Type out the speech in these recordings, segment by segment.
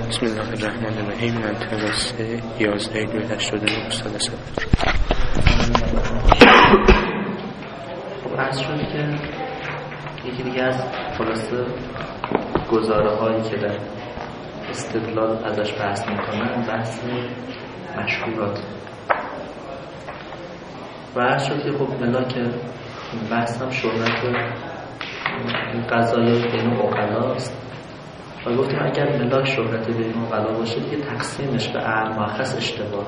بسم الله الرحمن الرحیم. منطقه 3 11/82 سال صفر. خب عرض شد که یکی دیگه از خلاصه گزاره هایی که در استدلال ازش بحث میکنن بحث مشهورات و عرض شد که خب ملاک بحث هم شهرت این قضایی بین عقلا است و گفتیم اگر ملاک شهرت بین عقلا باشه دیگه تقسیمش به اعم مؤخص اشتباه،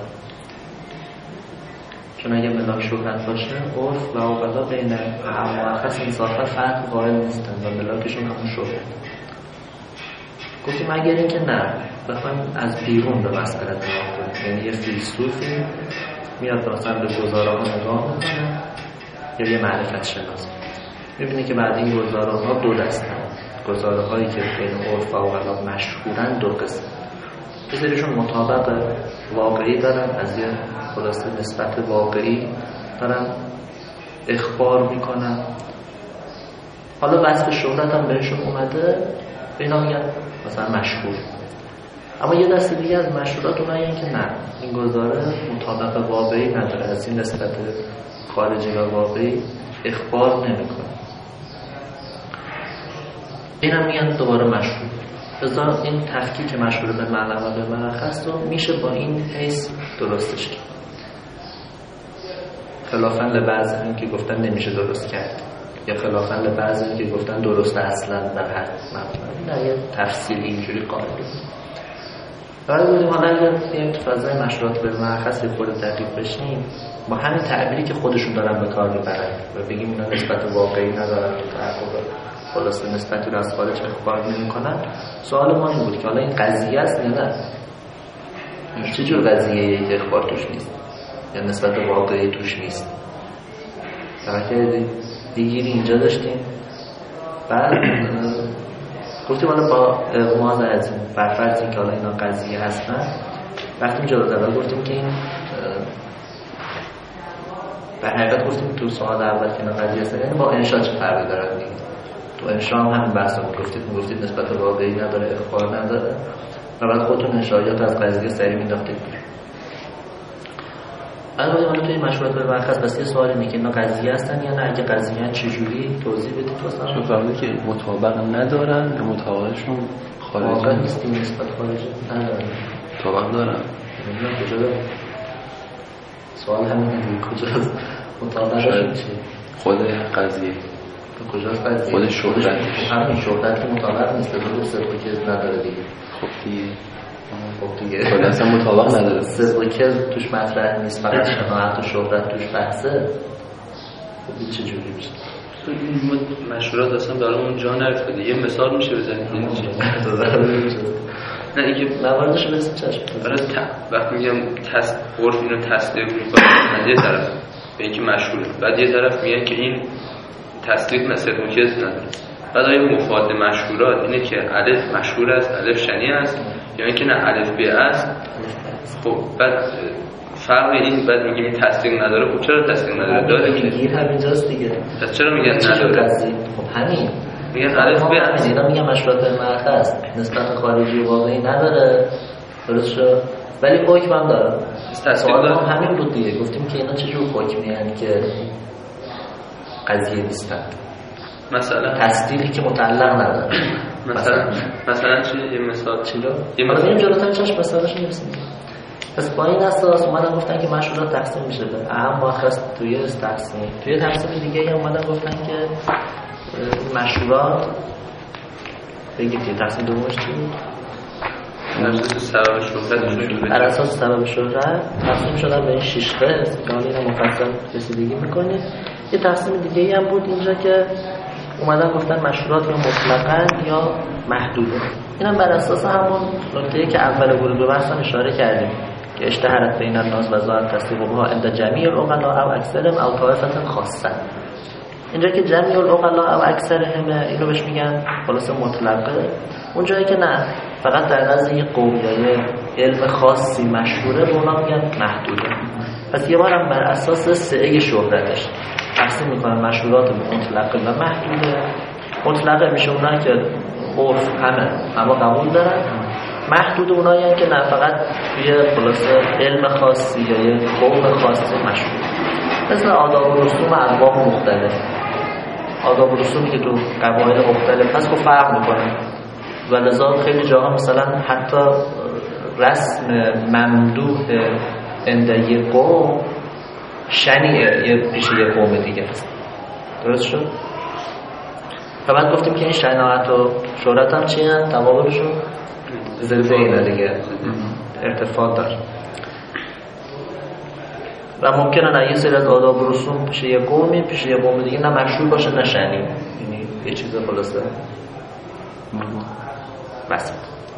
چون اگر ملاک شهرت باشه عرف و عقلا بین اعم مؤخص انصافا فرق قائل نیستن و ملاکشون همون شهرت. گفتیم اگر اینکه نه بخوایم از بیرون به مسئله نگاه کنیم، یعنی یه فیلسوفی میاد مثلا به گزاره ها نگاه میکنه یا یه معرفت شناس میبینه که بعد این گزاره ها دو دستن، گزاره هایی که بین عرف و عقلا مشهورن دو قسم، یه سریشون مطابق واقعی دارن، از یه خلاصه نسبت واقعی دارن اخبار میکنن، حالا وصف شهرت هم بهشون اومده اینا میگن مثلا مشهور. اما یه دسته دیگه از مشهورات اونایی که نه، این گزاره مطابق واقعی نداره، از این نسبت خارجی و واقعی اخبار نمیکنه، این هم میگن دوباره مشهور. لذا این تفکیک مشهور به معنی و به مرخص رو میشه با این حیث درستش کرد، خلافاً لبعض این که گفتن نمیشه درست کرد یا خلافاً لبعض این که گفتن درست اصلا بر هر مبنا، نه یه تفصیل اینجوری قائله. برای بودیم حالا اگر یک فضای مشهورات به مرخص خود دقیق بشیم با همین تعبیری که خودشون دارن به کار میبرن و بگیم اینا نسبت واقعی ندارن تو تحقیق خلاصه نسبتی رو از خارج اخبار نمی‌کنن، سوال ما این بود که حالا این قضیه است یا نه؟ چه جور قضیه‌ای که اخبار توش نیست یا نسبت واقعی توش نیست؟ تفکر دیگری اینجا داشتیم. بعد گفتیم حالا با اغماض از این برفرضی که حالا اینا قضیه هستن رفتیم جلوتر گفتیم که این در حقیقت گفتیم تو سوال اول که اینا قضیه هستن یعنی با انشاء چه فرقی دارن دیگه. تو انشاء هم همین بحث رو گفتید نسبت واقعی نداره، اخبار نداره و بعد خودتون انشاءات از قضیه سری مینداختید بیرون. البته حالا توی مشهورات به مرخص بس یه سوال اینه که اینا قضیه هستن یا نه، اگه قضیه چجوری توضیح بدید واسه چون فرضی که مطابق ندارن یا مطابقشون خارجی واقعا نیست، نسبت خارجی ندارن، مطابق دارن. نمیدونم کجا دارن، سوال همین کجاست مطابقشون چیه؟ خود قضیه کجاست قضیه؟ خود شهرتش همین شهرت که مطابق نیست، دو صدق که نداره دیگه. خب دیگه خود اصلا مطابق نداره، صدق که توش مطرح نیست، فقط شناعت و شهرت توش بحثه. خب چه جوری میشه؟ این مشهورات اصلا برامون جا نرفته. یه مثال میشه بزنید این چیه؟ نه اینکه مواردش رو بزنید چشم. وقتی میگم عرف اینو تصدیق میکنه از یه طرف به اینکه مشهوره، بعد یه طرف میگن که این تصدیق صدق و کذب نداره. بعد آیا مفاد مشهورات اینه که الف مشهور است، الف شنیع است، یا اینکه نه الف ب است؟ خب بعد فرق این بعد میگیم این تصدیق نداره. خب چرا تصدیق نداره؟ داره که دیگه همینجاست دیگه. پس چرا میگن نداره؟ خب همین میگن الف ب است، اینا میگن مشهورات مرخص نسبت خارجی و واقعی نداره، درست شد، ولی حکم هم داره. سوال ما همین بود دیگه، گفتیم که اینا چجور حکمی یعنی که قضیه نیستن، مثلا تصدیقی که متعلق نداره. مثلا چی؟ یه مثال چیلو؟ یه مثال این جلوتر چشم مثالش میرسیم. پس با این اساس اومدن گفتن که مشهورات تقسیم میشه به اهم مؤخص توی تقسیم دیگه هم اومدن گفتن که مشهورات بگید که تقسیم دومش چی بود؟ بر اساس سبب شهرت تقسیم شدن به این 6 قسم که حالا مفصل رسیدگی میکنید. یه تقسیم دیگه هم بود اینجا که اومدن گفتن مشهورات یا مطلقاً یا محدوده. اینم بر اساس همون نکته‌ای که اول ورود به بحث اشاره کردیم که اشتهرت بین الناس و ظاهر تصدیقها عند جمیع العقلاء او اکثرهم او طائفه خاصه. اینجا که جمیع العقلاء او اکثرهم اینو بهش میگن خلاص مطلقه، اونجایی که نه فقط در نزد یک قومیه علم خاصی مشهوره به اونا میگن محدوده. پس یه بارم بر اساس سعه شهرتش تقسیم میکنن مشهورات مطلقه و محدوده. مطلقه میشه اونایی که عرف همه قبول دارن، محدود اونایی که نه فقط توی خلاصه علم خاصی یا یه قوم خاصی مشهور، مثل آداب و رسوم انواع مختلف. آداب و رسومی که تو قبایل مختلف هست خب فرق میکنه و لذا خیلی جاها مثلا حتی رسم ممدوح عند یه قوم شنیعه یه پیش یه قوم دیگه هست. درست شد؟ و بعد گفتیم که این شناعت و شهرت هم چی هست؟ تقابلشون ضد اینه دیگه، ارتفاع داره و ممکنه نه یه سری از آداب و رسوم پیش یه قومی پیش یه قوم دیگه نه مشهور باشه نه شنیع، یعنی یه چیز خلاصه وسط.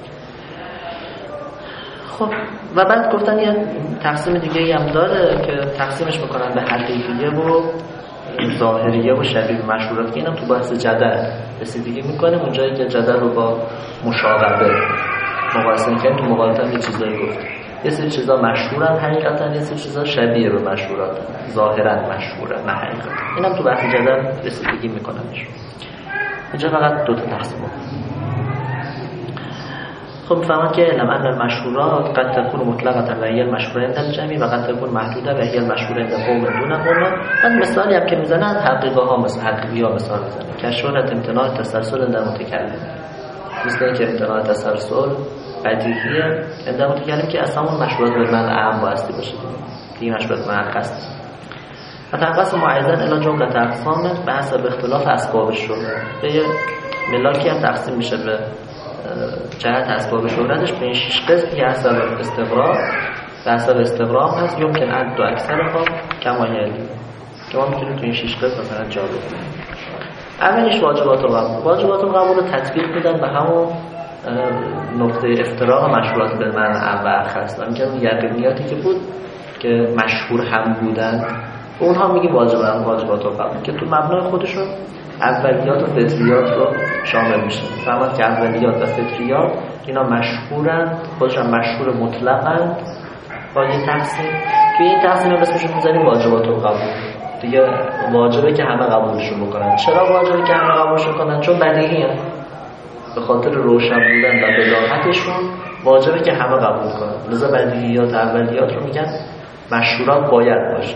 خب و بعد گفتن یه تقسیم دیگه هم داره که تقسیمش میکنن به حقیقیه و ظاهریه و شبیه مشهورات که اینم تو بحث جدل رسیدگی میکنه. اونجایی که جدل رو با مشاغبه مقایسه میکنیم تو مقایسه یه چیزایی گفت، یه سری چیزا مشهورن حقیقتا، یه سری چیزا شبیه به مشهورات ظاهرا مشهوره نه حقیقتا. اینم تو بحث جدل رسیدگی میکننش. اینجا فقط دو تا تقسیم. خب میفهمن که علم ان المشهورات قد تكون مطلقه و هي المشهوره عند الجميع و قد تكون محدوده و هي المشهوره عند قوم دون قوم. من مثالی هم که میزنن حقیقه ها مثل حقیقی ها مثال میزنن که شهرت امتناع تسلسل در متکلم، مثل اینکه امتناع تسلسل بدیهیه عند متکلم که اصلا اون مشهورات به معنی عام واسطه باشه دیگه مشهورات مؤخص. و تنقسم معیزن الی جمله اقسام به حسب اختلاف اسباب شهرت. به ملاکی هم تقسیم میشه به جهت اسباب شهرتش به این 6 قسم که حسب استقرار و حسب استقرار هست یمکن عد و اکثرها کما یلی که ما میتونیم تو این 6 قسم مثلا جا بدیم. اولیش واجبات القبول. واجبات القبول رو تطبیق میدن به همون نقطه افتراق مشهورات به معنی اول خاص. میگن اون یقینیاتی که بود که مشهور هم بودن اونها میگیم واجبات القبول که تو مبنای خودشون اولیات و فطریات رو شامل میشه. فهمت که اولیات و فطریات اینا مشهورن، خودشون مشهور مطلقاً با یه تقسیم. توی این تقسیم هم اسمشون میذاریم واجبات القبول. دیگه واجبه که همه قبولشون بکنن. چرا واجبه که همه قبولشون کنن؟ چون بدیهیه. به خاطر روشن بودن و بداهتشون واجبه که همه قبول کنن. لذا بدیهیات اولیات رو میگن مشهورات باید باشه.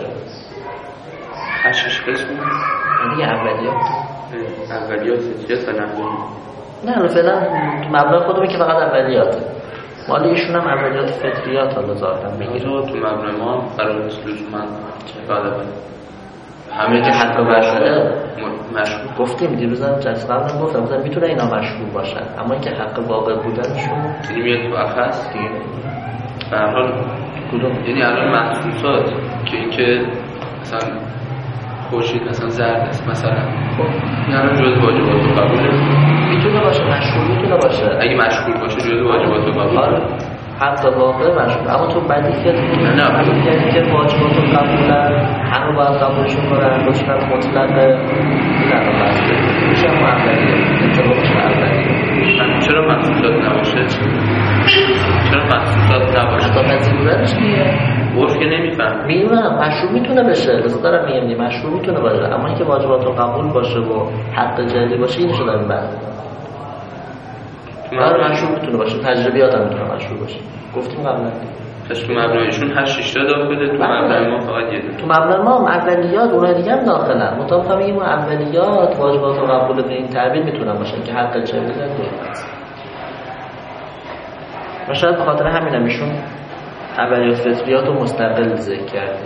هشتش قسم دیگه اولیات فطریات و نه فعلا مبنای خودمون که فقط اولیاته. مال ایشون هم اولیات فطریات حالا ظاهرا میگیره. تو مبنای ما قرار نیست لزوما غالبا همه که حتی مشهور گفتیم دیروزم جلسه قبلا گفتم میتونه اینا مشهور باشن اما اینکه حق واقع بودنشون میاد تو اخص دیگه. به هر حال کدوم یعنی الان محسوسات که اینکه مثلا خورشید مثلا زرد است مثلا یعنی جزء واجبات قبوله میتونه باشه، مشهور میتونه باشه. اگه مشهور باشه جزء واجبات قبول. آره حتی واقع مشهور. اما تو بدیهیات نه که واجبات قبولن همه باید قبولشون کنن روشن مطلق نه بسته میشه اولیه انتخابش اولیه. چرا محسوسات نباشه؟ چرا محسوسات نباشه؟ حتی پذیرش دیگه عرف که نمیفهم. میدونم مشروع میتونه بشه، لذا دارم میگم مشروع میتونه باشه، اما اینکه واجبات رو قبول باشه و حق جلی باشه اینو شده این بعد. آره مشروع میتونه باشه، تجربیات هم میتونه مشروع باشه. گفتیم قبلا. پس تو مبنایشون 8 تا داخله، تو مبنای ما فقط یه دونه. تو مبنای ما اولیات اونها دیگه هم داخلن. مطابق میگیم اولیات واجبات رو قبول به این تعبیر میتونن باشن که حق جلی داره. شاید به خاطر همین ایشون اولیات فطریات رو مستقل ذکر کرده.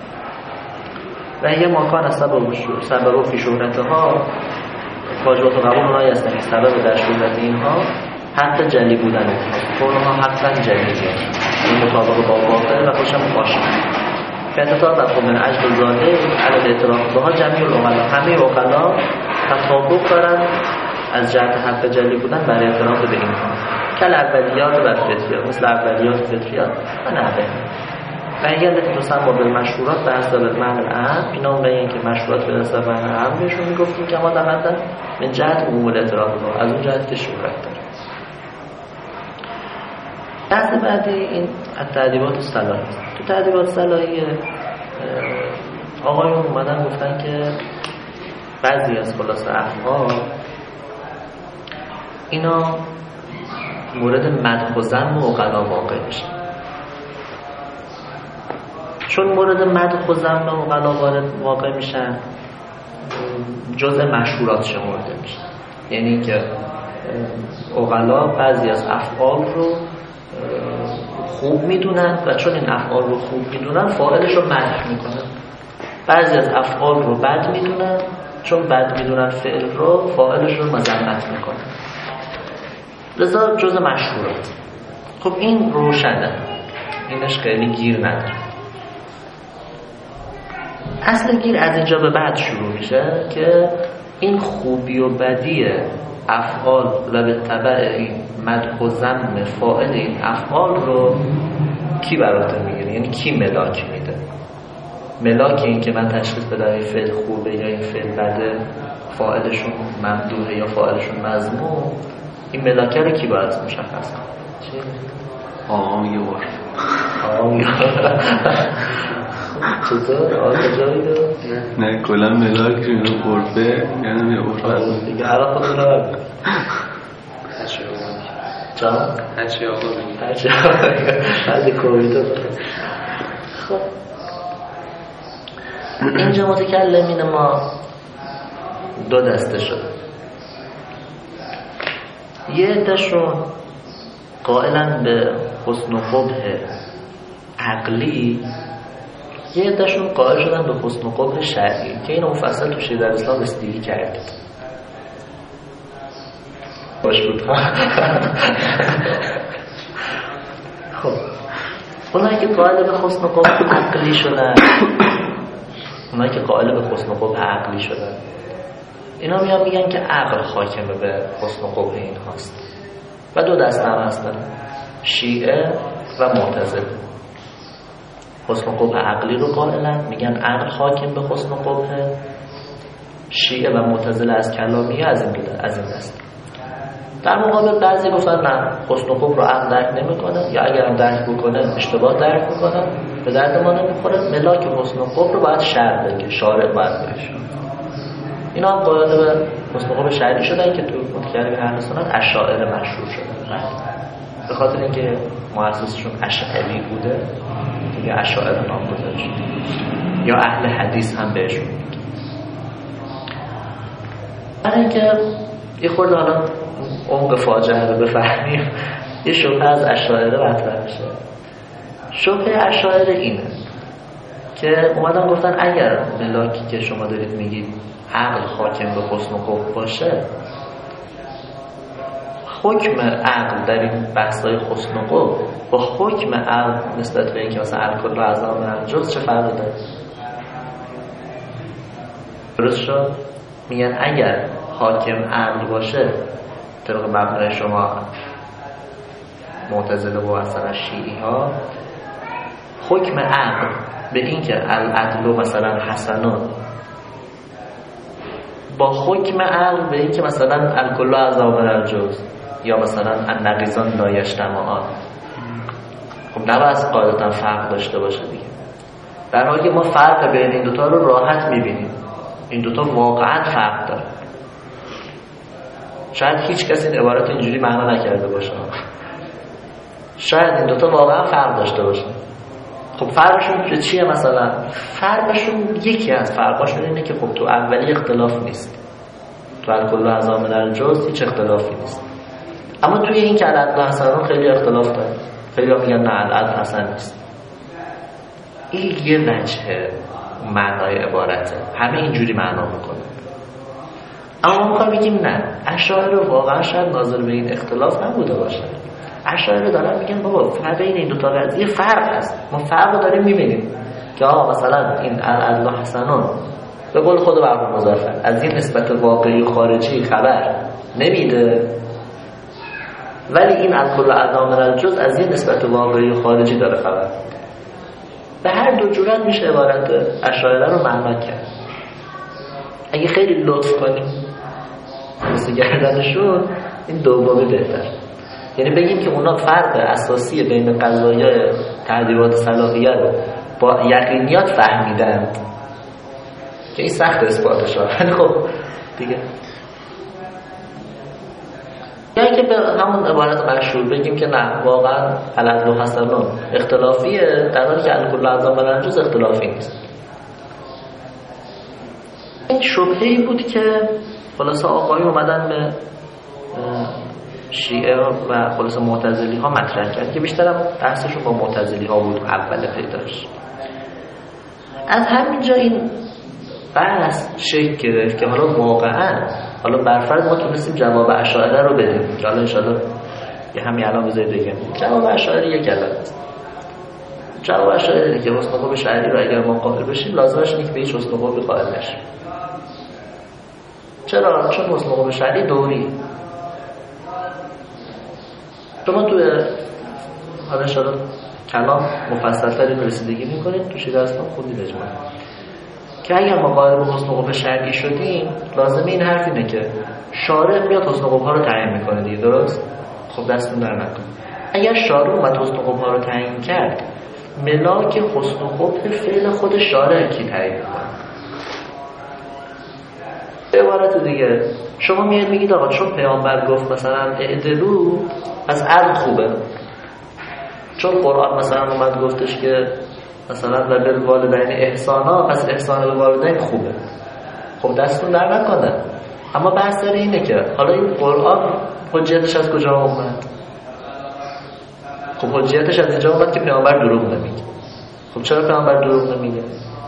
و یه مکان سبب فی شهرتها واجبات و قبول اونهایی هستن که سبب در شهرت اینها حق جلی بودن اینها اونها حقا جلیه این مطابق با واقع و خوشم باشه که اتطاق و من عجل ظاهر عدد اعتراف بها جمعی العقلا همه عقلا تطابق دارن از جهت حق جلی بودن برای اعتراف به اینها کل اولیات و فطریات مثل اولیات و فطریات و نحوه و اگر نتیجه با مشهورات به حسب معنی عام اینا اون این که مشهورات به حسب معنی عام بهشون میگفتیم که ما دقیقاً من جهت عموم الاعتراف رو از اون جهت که شهرت داره. بحث بعدی این تأدیبات الصلاحی. تو تأدیبات الصلاحی آقایون اومدن گفتن که بعضی از خلاصه افعال اینا مورد مدح و ذم عقلا واقع میشه. چون مورد مدح و ذم عقلا واقع میشن، جزء مشهورات شمرده میشن. یعنی که عقلا بعضی از افعال رو خوب میدونن و چون این افعال رو خوب میدونن فاعلش رو مدح میکنن. بعضی از افعال رو بد میدونن، چون بد میدونن فعل رو فاعلش رو مذمت میکنن. لذا جزء مشهورات. خب این روشنه، اینش خیلی گیر نداره. اصل گیر از اینجا به بعد شروع میشه که این خوبی و بدی افعال و به تبع این مدح و ذم فاعل این افعال رو کی براته میگیره؟ یعنی کی ملاک میده؟ ملاک این که من تشخیص بدم این فعل خوبه یا این فعل بده، فاعلشون ممدوحه یا فاعلشون مذموم، این ملاکه رو کی باید مشخص کنه؟ چی؟ آقام یه بار چطور؟ آقا کجایی دو؟ نه کلا ملاک رو قربه یعنی یه بار دیگه حالا خود رو بگیم جان؟ هرچی آقا بگیم هرچی آقا بگیم هرچی کویدو. خب اینجا متکلمین ما دو دسته شد. یه عده‌شون قائلن به حسن و قبح عقلی، یه عده‌شون قائل شدن به حسن و قبح شرعی که اینو مفصل تو شیعه در اسلام استیلی کردید. باش بود. خب اونایی که قائل به حسن و قبح عقلی شدن، اونایی که قائل به حسن و قبح عقلی شدن، اینا میگن که عقل حاکمه به حسن و قبح این هاست. و دو دسته هم هستن، شیعه و معتزله. حسن و قبح عقلی رو قائلن، میگن عقل حاکم به حسن و قبح. شیعه و معتزله از کلامیه از این دسته. در مقابل بعضی گفتن نه، حسن و قبح رو عقل درک نمیکنه، یا اگر هم درک بکنه اشتباه درک میکنه، به درد ما نمیخوره. ملاک حسن و قبح رو باید شرع بگه، شارع باید بگه. اینا هم قائل به حسن و قبح شرعی شدن که تو متکلمین اهل سنت اشاعره مشهور شدن. به خاطر اینکه مؤسسشون اشعری بوده دیگه اشاعره نام گذاشته شد، یا اهل حدیث هم بهشون میگه. برای اینکه یه خورده حالا عمق فاجعه رو بفهمیم، یه شبهه از اشاعره مطرح میشه. شبهه اشاعره اینه که اومدن گفتن اگر ملاکی که شما دارید میگید عقل حاکم به حسن و قبح باشه، حکم عقل در این بحث‌های حسن و قبح با حکم عقل نسبت به اینکه مثلا الکل و اعضا من جز چه فرقی داره؟ درست شد؟ میگن اگر حاکم عقل باشه طبق مبنای شما معتزله و مثلا شیعی ها، حکم عقل به اینکه العدل مثلا حسنون با حکم عقل به اینکه مثلا الکل و اعضا من الجز یا مثلا النقیضان لا یجتمعان، خب نباید قاعدتا فرق داشته باشه دیگه. در حالی که ما فرق بین این دوتا رو راحت میبینیم، این دوتا واقعا فرق داره. شاید هیچ کسی این عبارت اینجوری معنا نکرده باشه، شاید این دوتا واقعا فرق داشته باشه. خب فرقشون چیه؟ مثلا فرقشون یکی از فرقاشون اینه که خب تو اولی اختلاف نیست، تو الکل و اعضا من الجز هیچ اختلافی نیست، اما توی این که العدل حسن خیلی اختلاف داره. خیلی ها میگن نه العدل حسن نیست. این یه وجه معنای عبارته، همه اینجوری معنا میکنه. اما ما میخوایم بگیم نه، اشاعره واقعا شاید ناظر به این اختلاف نبوده باشه. اشاعره دارن میگن بابا فرق بین این دو تا قضیه فرق هست، ما فرق رو داریم میبینیم که آقا مثلا این العدل حسنون به قول خود مرحوم مظفر از این نسبت واقعی خارجی خبر نمیده، ولی این الکل و اعضا من الجز از این نسبت واقعی خارجی داره خبر. به هر دو جورت میشه عبارت اشاعره رو معنا کرد. اگه خیلی لطف کنیم مثل گردنشون، این دومی بهتر. یعنی بگیم که اونا فرق اساسی بین قضایای تعدیلات صلاحیه رو با یقینیات فهمیدند که این سخت اثباتش ها. خب دیگه یا که به همون عبارت مشهور بگیم که نه واقعا العدل و حسنون اختلافیه، در حالی که الکل اعظم و الجز اختلافی نیست. این شبهه‌ای بود که خلاصه آقایی اومدن به شیعه و خلاصه معتزلی ها مطرح کرد که بیشترم بحثشون با معتزلی ها بود اول پیداش. از همینجا این بحث شکل گرفت که حالا واقعا حالا برفرض ما تونستیم جواب اشاعره رو بدیم، حالا انشاءالله یه همین الان بذارید بگم جواب اشاعره یک کلمه است. جواب اشاعره دیگه حسن قوب شرعی رو اگر ما قائل بشیم لازمش نیست به هیچ حسن قوب قائل نشیم. چرا؟ چون حسن قوب شرعی دوری. شما تو حالا انشاءالله کلام مفصل‌تر اینو رسیدگی می‌کنید تو شیعه اسلام خوندید اجماع که اگر ما قائل به حسن قوب شرعی شدیم لازمه این حرف اینه که شارع میاد حسن قوب‌ها رو تعیین میکنه دیگه، درست؟ خب دستتون در نکن. اگر شارع اومد حسن قوب‌ها رو تعیین کرد ملاک حسن قوب فعل خود شارع کی تعیین میکنه؟ به عبارت دیگه شما میاد میگید آقا چون پیامبر گفت مثلا اعدلو پس عدل خوبه، چون قرآن مثلا اومد گفتش که مثلا و بالوالدین احسانا پس احسان به والدین خوبه. خب دستتون در نکنه. اما بحث داره اینه که حالا این قرآن حجیتش از کجا اومد؟ خب حجیتش از اینجا اومد که پیامبر دروغ نمیگه. خب چرا پیامبر دروغ نمیگه؟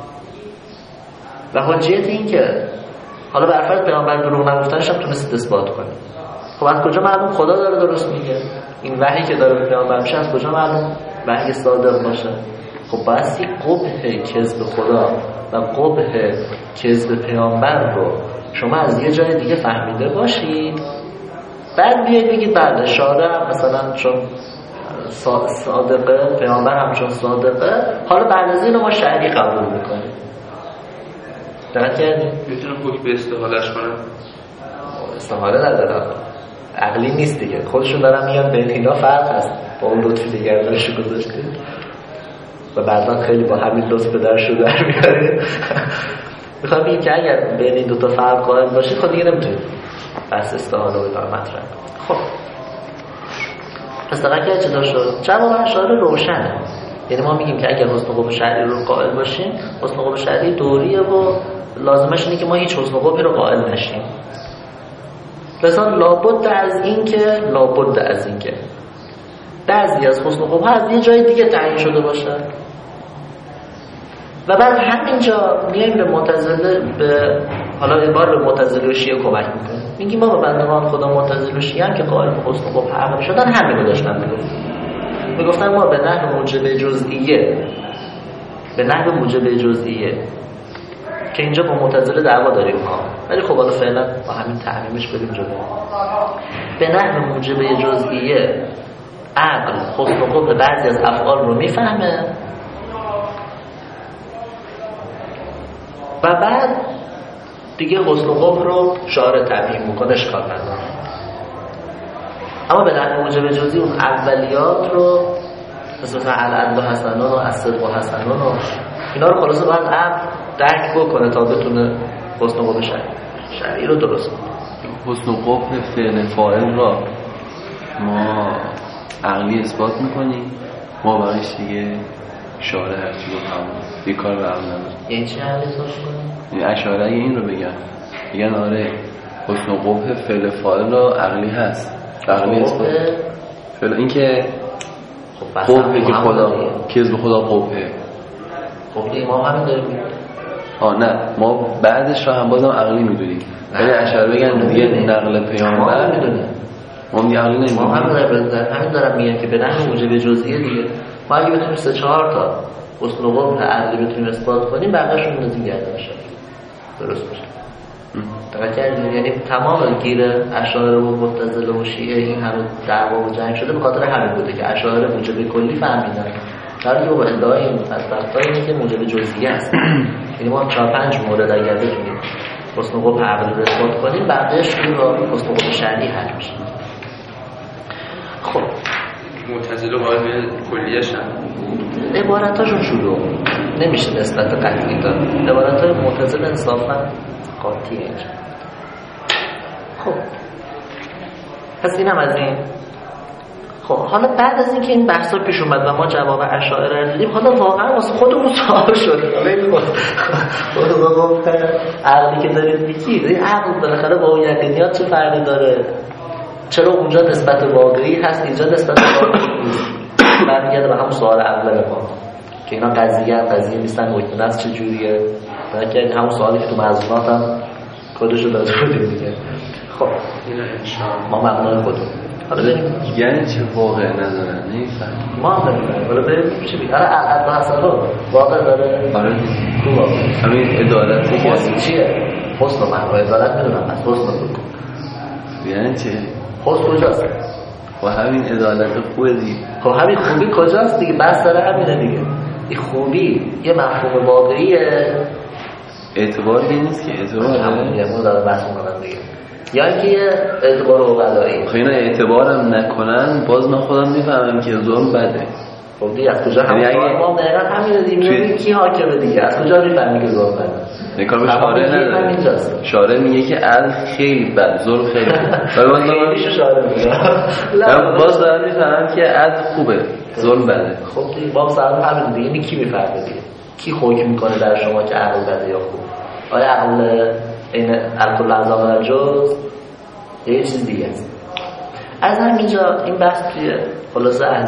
و حجیت این که حالا برفرض پیامبر دروغ نگفتنش هم تونستید اثبات کنید. خب از کجا معلوم خدا داره درست میگه؟ این وحی که داره به پیامبر میشه از کجا معلوم وحی صادق باشه؟ خب بایستی قبح کذب خدا و قبح کذب پیامبر رو شما از یه جای دیگه فهمیده باشید، بعد بیاید بگید بعد شارع مثلا چون صادقه، پیامبر هم چون صادقه، حالا بعد از این رو ما شرعی قبول میکنیم. دقت کردیم؟ میتونه حکم به استحالهش کنه؟ استحاله نداره، عقلی نیست دیگه. خودشون دارن میگن بین اینا فرق هست، با اون لطفی دیگر دارشو گذاشتید و بعدا خیلی با همین لطف به درشو در میارید. میخوام بگیم که اگر بین این دوتا فرق قائل باشید خب دیگه نمیتونید بس استحاله رو دار مطرح. خب پس دقیقه چه داشت شد؟ جواب اشاره روشنه. یعنی ما میگیم که اگر حسن قوب شرعی رو قائل باشیم، حسن قوب شرعی دوریه و لازمش اینه که ما هیچ حسن قوبی رو قائل نشیم. لذا لابد از این که بعضی از حسن قوب‌ها از یه جای دیگه تعیین شده باشه و بعد همینجا میایم به معتزله، به حالا این بار به معتزله و شیعه کمک میکنیم، میگیم ما به بندگان خدا معتزله و شیعه هم که قائل به حسن قوب حق شدن همین رو داشتن میگفتن ما به نحو موجب جزئیه که اینجا با معتزله دعوا داریم ها، ولی خب حالا فعلا با همین تعمیمش بریم جلو. به نحو موجب جزئیه عقل حسن قوب بعضی از افعال رو میفهمه و بعد دیگه حسن قوب رو شارع تعیین میکنه، اشکال نداره. اما به نحو موجب جزئی اون اولیات رو مثلا العدل و حسنون و الصدق و حسنون و اینا رو خلاصه باید عقل درک بکنه تا بتونه حسن قوب شرعی رو درست کنه. حسن قوب فعل فاعل را ما عقلی اثبات میکنیم، ما برایش دیگه شارع هرچی رو همون بیکار به عقل نداره. یعنی چی عقلی اثبات کنیم؟ یعنی اشاعره این رو بگن آره حسن قوب فعل فاعل را عقلی هست، عقلی اثبات فعل این که قوبه که خدا کذب خدا قوبه. خب ما همین داریم. نه ما بعدش رو هم بازم عقلی میدونیم، ولی اشاعره بگن دیگه نقل پیامبر میدونیم، ما دیگه عقلی نمیدونیم. ما همین دارم میگن که به نحو موجب جزئیه دیگه ما اگه بتونیم 3-4 تا حسن قوب عقلی بتونیم اثبات کنیم بقیه‌شون میذاریم گردن شد درست میشه. دقیق کردیم؟ یعنی تمام گیر اشاعره و معتزله و شیعه این همه دعوا و جنگ شده به خاطر همین بوده که اشاعره موجب کلی فهمیدن، در حالی که با ادعای این متفقین اینه که موجب جزئی است. یعنی ما 4-5 مورد اگر بتونیم حسن قوب عقلی رو اثبات کنیم بقیه‌اش رو با حسن قوب شرعی حل میشه. خب معتزله قائل به کلیه‌اش هم عبارتاشون شروع نمیشه نسبت قطعی داد. عبارتای معتزله انصافا قاطعیه. خب پس اینم از این. خب حالا بعد از اینکه این بحثا پیش اومد و ما جواب اشاعره رو دیدیم، حالا واقعا واسه خودمون سوال شد. خود گفتن عقلی که دارید میگید، این عقل بالاخره با اون یقینیات چه فرقی داره؟ چرا اونجا نسبت واقعی هست اینجا نسبت واقعی نیست؟ برمیگرده به همون سوال اول ما که اینا قضیه نیستن، حکم نفس چجوریه؟ بلکه همون سوالی که تو مظلومات هم کدشو داده بودیم دیگه. خب اینا انشاءالله ما مبنای خودمون. حالا بریم یعنی چه واقع ندارن؟ نمیفهم ما هم نمیفهم. حالا بریم چی بگیم؟ آره حسن واقع داره. آره خوب واقع همین عدالتی که حسن چیه؟ حسن و معنی عدالت میدونم از حسن رو بکن. یعنی چه؟ حسن کجاست؟ و همین عدالت خوبه دیگه. خب همین خوبی کجاست دیگه؟ بس داره همینه دیگه. این خوبی یه مفهوم واقعیه، اعتبار دیگه نیست که اعتبار همون داره بحث میکنم دیگه، یا اینکه یه اعتبار اوغلایی. خب اینا اعتبارم نکنن باز من خودم میفهمم که ظلم بده. خب دیگه از کجا هم ما دقیقا همین دیگه کی حاکمه دیگه؟ از کجا میفهمی که ظلم بده؟ نکار به شارع نداره. شارع میگه که عدل خیلی بد، ظلم خیلی بد. خیلیشو شارع میگه. باز دارم میفهمم که عدل خوبه، ظلم بده. خب دیگه با سلام همین دیگه. این کی میفهمه دیگه؟ کی حکم میکنه در شما که عقل بده یا خوب؟ آیا عقل این الکل اعظم الجز یه چیز دیگه است؟ از همینجا این بحث توی خلاصه اهل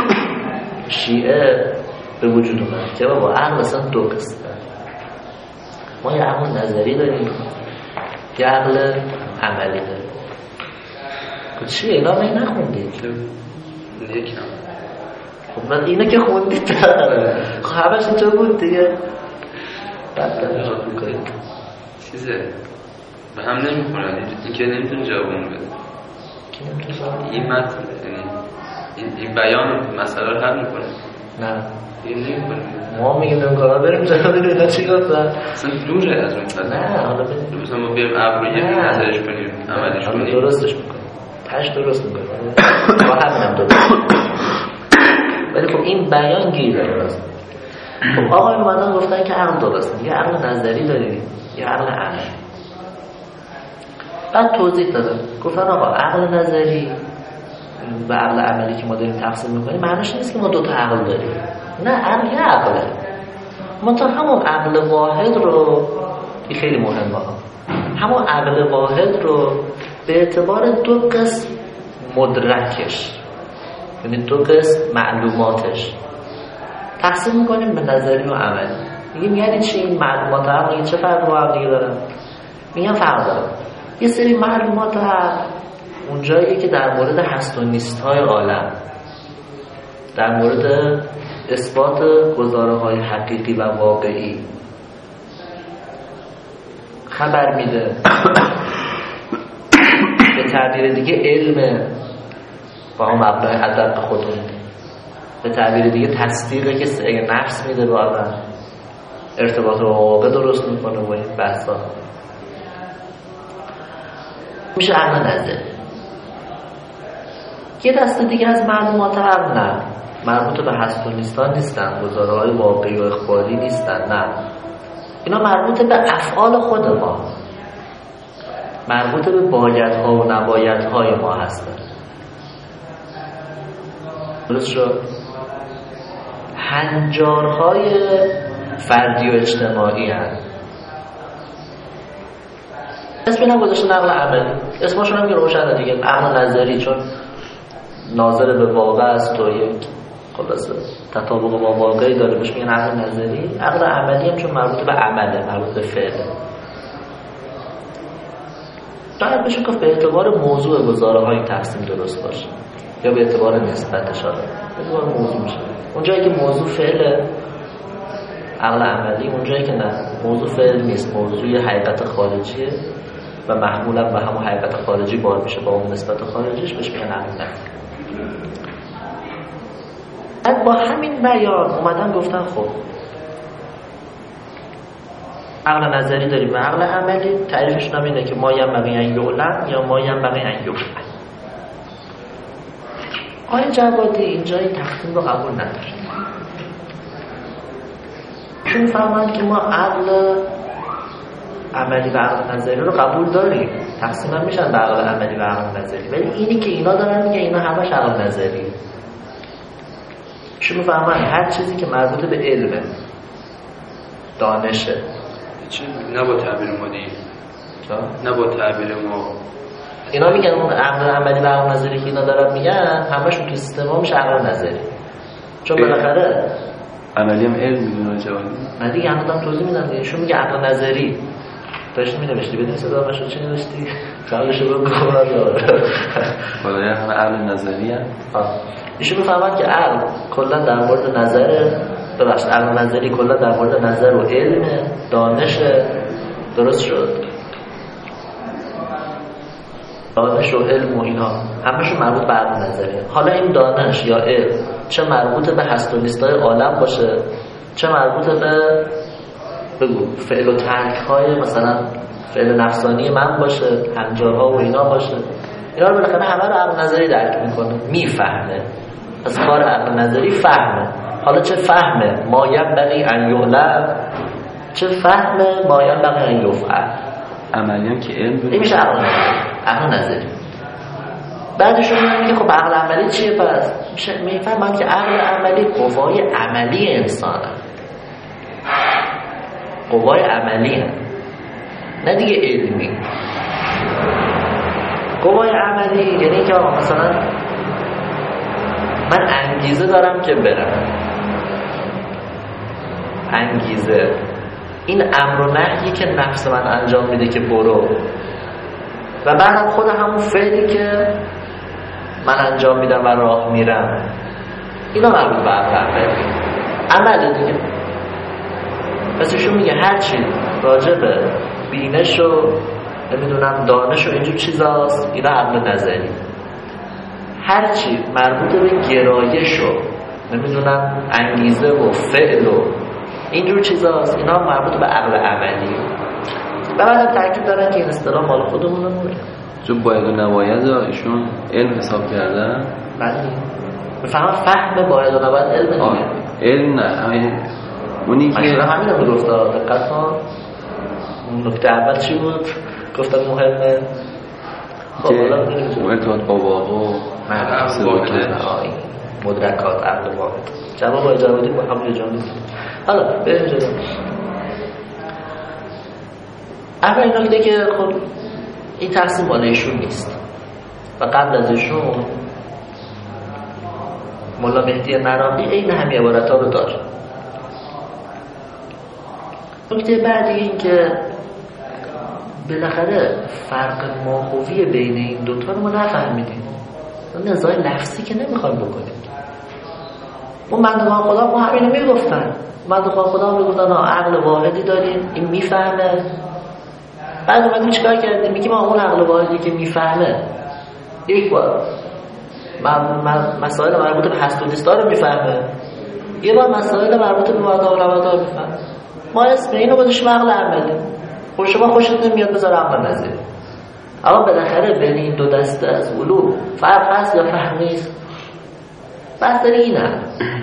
شیعه به وجود اومد که بابا عقل اصلا دو قسمه. ما یه عقل نظری داریم، یه عقل عملی داریم. چیه اینا من نخوندید؟ یکم خب من اینو که خوندید داره. خب همش اینجا بود دیگه. بعد دارم میکنید چیزه به هم نمیخونن. این که نمیتونه جوابون بده. این متن این بیان مسئله رو حل میکنه. نه این نمیکنه. ما میگیم اون کارا بریم جواب بده اینا چی گفتن؟ اصلا دوره از اون متن. نه حالا بریم مثلا ما بریم ابرو یه نظرش کنیم عملش کنیم. درستش میکنیم. تاش درست میکنیم. با همینم درست. ولی خب این بیان گیر داره. خب آقای اومدن گفتن که عقل درسته. یه عقل نظری داریم، یه عقل عملی. بعد توضیح دادن گفتن آقا عقل نظری و عقل عملی که ما داریم تقسیم میکنیم معنیش نیست که ما دوتا عقل داریم. نه، عقل یه عقله. منتها همون عقل واحد رو، این خیلی مهمه، همون عقل واحد رو به اعتبار دو قسم مدرکش، یعنی دو قسم معلوماتش تقسیم میکنیم به نظری و عملی. میگیم یعنی چی این معلومات عقلی چه فرق با هم دیگه دارن؟ میگم فرق داره. یه سری معلومات عقل اونجاییه که در مورد هست و نیست های عالم، در مورد اثبات گزاره های حقیقی و واقعی خبر میده. به تعبیر دیگه علم با هم مبنای ادب خودمون، به تعبیر دیگه تصدیقه که نفس میده با آدم، ارتباط با واقع درست میکنه و این بحثا میشه عقل نظری. یه دسته دیگه از معلومات عقل نه، مربوط به هست و نیستان نیستن، گزاره‌های واقعی و اخباری نیستن، نه، اینا مربوط به افعال خود ما، مربوط به بایدها و نبایدهای ما هستن. درست شد؟ هنجارهای فردی و اجتماعی هست. اسم اینا گذاشتن عقل عملی، اسمشون هم که روشنه دیگه، عقل نظری چون ناظر به واقع است و یک خلاصه تطابق با واقعی داره بهش میگن عقل نظری. عقل عملی هم چون مربوط به عمله، مربوط به فعله. باید بهشون گفت به اعتبار موضوع گزاره‌های تقسیم درست باشه یا به اعتبار نسبتش. به اعتبار موضوع میشه. اونجایی که موضوع فعله عقل عملی، اونجایی که نه موضوع فعل نیست، موضوع حقیقت خارجیه و محمولا به همون حقیقت خارجی بار میشه با اون نسبت خارجیش، بهش میگن عقل نظری. بعد با همین بیان اومدن گفتن خب عقل نظری داریم و عقل عملی، تعریفشون هم اینه که ما ینبغی ان یعلم یا ما ینبغی ان یفهم. آقای جوادی اینجا این تقسیم رو قبول نداره. چون فهمند که ما عقل عملی و عقل نظری رو قبول داریم، تقسیم هم میشن به عقل عملی و عقل نظری، ولی اینی که اینا دارن میگه اینا همش عقل نظری. شما فهمن هر چیزی که مربوط به علمه، دانشه، نه با تعبیر ما دیگه، نه با تعبیر ما. اینا میگن اون عقل عملی و عقل نظری که اینا دارن میگن همشون تو سیستم ها میشه عقل نظری، چون بالاخره عملی هم علم میدونه جوانی. من دیگه هم دادم توضیح میدم دیگه. شما میگه عقل نظری داشتی مینوشتی بدین صدا مشو چی نوشتی؟ قبلش رو بگو بالای همه عقل نظری هم ایشون میفهمن که عقل کلا در مورد نظره، ببخشید عقل نظری کلا در مورد نظر و علم دانش. درست شد؟ دانش و علم و اینا همشون مربوط به عقل نظریه. حالا این دانش یا علم چه مربوط به هست و نیستای عالم باشه، چه مربوط به بگو فعل و ترک‌های مثلا فعل نفسانی من باشه، هنجارها و اینا باشه، اینا رو بالاخره همه رو عقل نظری درک میکنه، میفهمه. از کار عقل نظری فهمه. حالا چه فهمه ما ینبغی ان یعلم، چه فهمه ما ینبغی ان یفعل. عملی هم که علم این میشه عقل نظری. عقل نظری بعدشون میگه خب عقل عملی چیه؟ پس میفهمن که عقل عملی قوای عملی انسانه، قوای عملی هم. نه دیگه علمی. قوای عملی یعنی که مثلا من انگیزه دارم که برم، انگیزه این امر و نهی که نفس من انجام میده که برو، و بعدم خود همون فعلی که من انجام میدم و راه میرم، اینا مربوط به عمل عمل دیگه. پس ایشون میگه هر چی راجع به بینش و نمیدونم دانش و اینجور چیزاست اینا عقل نظری. هر چی مربوط به گرایش و نمیدونم انگیزه و فعل و اینجور چیزاست اینا مربوط به عقل عملی. و بعدم تاکید دارن که این اصطلاح مال خودمون رو میگن، چون باید و نباید ایشون علم حساب کردن. بله بفهم فهم باید و نباید علم دیگه. علم نه همین اونی که همین رو میگفت. دقت کن نکته اول چی بود؟ گفتم مهمه که ارتباط با واقع و مدرکات عقل واقع. جواب با جوابی با هم یه جامعه. حالا بریم جلو. اول نکته که خب این تقسیم مال ایشون نیست و قبل از ایشون مولا مهدی نراقی این همین عبارت‌ها رو داره. نکته بعدی این که بالاخره فرق ماهوی بین این دوتا رو ما نفهمیدیم. نزاع لفظی که نمیخوایم بکنیم. اون بندگان خدا ما همینو میگفتن. بندگان خدا میگفتن عقل واحدی داریم، این میفهمه. بعد اومدیم چیکار کردیم؟ میگیم اون عقل واحدی که میفهمه یک بار مسائل مربوط به هست و نیست رو میفهمه، یه بار مسائل مربوط به وعده و روادار میفهمه. ما اسم اینو گذاشتیم عقل عملی. خب شما خوشت نمیاد بذار عقل نظری. اما بالاخره بین این دو دسته از علوم فرق هست یا فرق نیست؟ بس داری اینه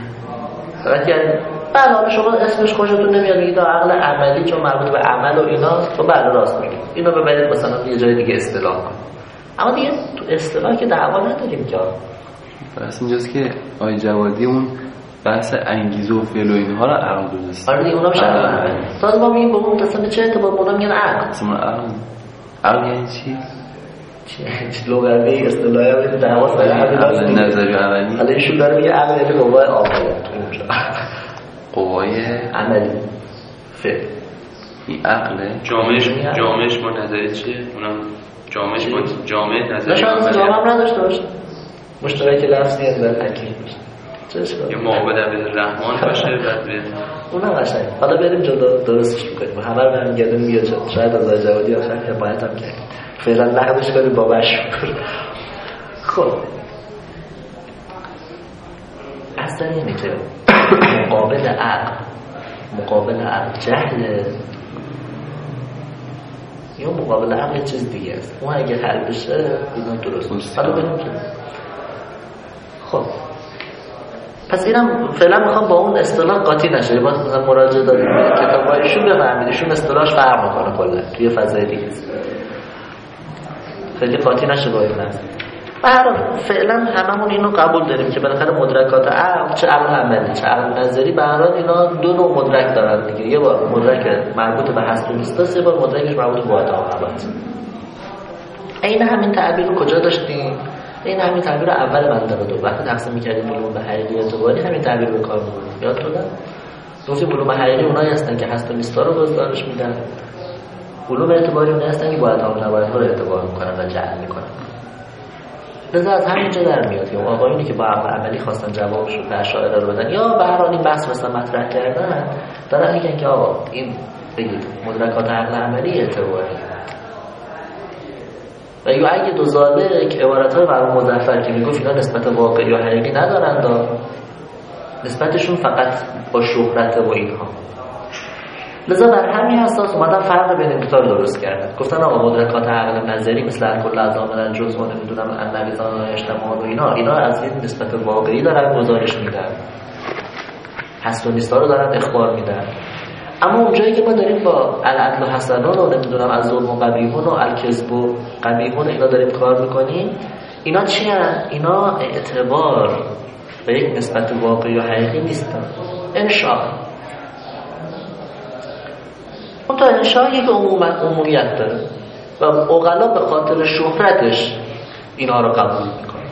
بله حالا شما اسمش خوشتون نمیاد میگید عقل عملی چون مربوط به عمل و ایناست. تو بله راست میگید، اینو ببرید مثلا یه جای دیگه اصطلاح کن. اما دیگه تو اصطلاح که دعوا نداریم که بس اینجاست که آقای جوادی اون بحث انگیزه و فعل و اینها رو عقل دونست. آره دیگه اونم شرط. تازه ما میگیم به اون تصمیم چه اتفاق اونا میگن عقل. اصلا عقل یعنی چی؟ چی لغوی اصطلاحی رو دعوا سر عقل نظری و عملی. حالا ایشون داره میگه عقل یعنی قوای عامه تو اونجا. قوای عملی فعل. این عقله. جامعش با نظری چیه؟ اونم جامعش با جامعه نظری. شاید جامعه هم نداشته باشه. مشترک لفظی از در ترکیب باشه. یه معابد عبدالرحمن باشه بعد به اونم قشنگ. حالا بریم جلو درستش می‌کنیم. همه رو برمیگردیم میاد شاید از آقای جوادی آخر حمایت هم کردیم. فعلا لغوش کنیم با مشهور. خب اصلا اینه که مقابل عقل جهله یا مقابل عقل یه چیز دیگه است. اون اگه حل بشه اینا درست. حالا بریم جلو. خب پس اینم فعلا میخوام با اون اصطلاح قاطی نشه. باید مثلا مراجعه داریم کتابایشون بفهمید ایشون اصطلاحش فرق میکنه کلا توی فضای دیگه، خیلی قاطی نشه با این نظر. برای فعلا هممون اینو قبول داریم که بالاخره مدرکات عقل، چه عقل عملی چه عقل نظری، به هر حال اینا دو نوع مدرک دارن دیگه. یه بار مدرک مربوط به هست و نیست، یه بار مدرکش مربوط به واقع و حوادث. این همین تعبیر رو کجا داشتیم؟ این همین تعبیر اول منطقه دو وقتی تقسیم می‌کردیم علوم به حقیقی اعتباری همین تعبیر رو کار می‌بردیم. یادتونه؟ گفتیم علوم حقیقی اونایی هستن که هست و نیستا رو گزارش میدن، علوم اعتباری اونایی هستن که باید و نباید رو اعتبار میکنن و جعل میکنن. لذا از همینجا در میاد که آقایونی که با عقل عملی خواستن جوابش رو به اشاعره رو بدن یا به هر حال این بحث مثلا مطرح کردن، دارن میگن که آقا این بگید مدرکات عقل عملی اعتباری و یا اگه دو ذالک عبارت‌های مرحوم مظفر که میگفت اینا نسبت واقعی یا حقیقی ندارند، نسبتشون فقط با شهرت و اینها. لذا بر همین اساس اومدن فرق بین این دو تا رو درست کردن. گفتن آقا مدرکات عقل نظری مثل کل اعضام الجزء و نمیدونم انویزان و اجتماع و اینا از این نسبت واقعی دارن گزارش میدن، هست و نیستا رو دارن اخبار میدن. اما اونجایی که ما داریم با العدل و حسنون و نمیدونم از ظلم و قبیحون و الکذب و قبیحون اینا داریم کار میکنیم، اینا چی هست؟ اینا اعتبار به یک نسبت واقعی و حقیقی نیستن. انشاء اون تا انشاء یک عمومیت داره و عقلا به خاطر شهرتش اینا رو قبول میکنه.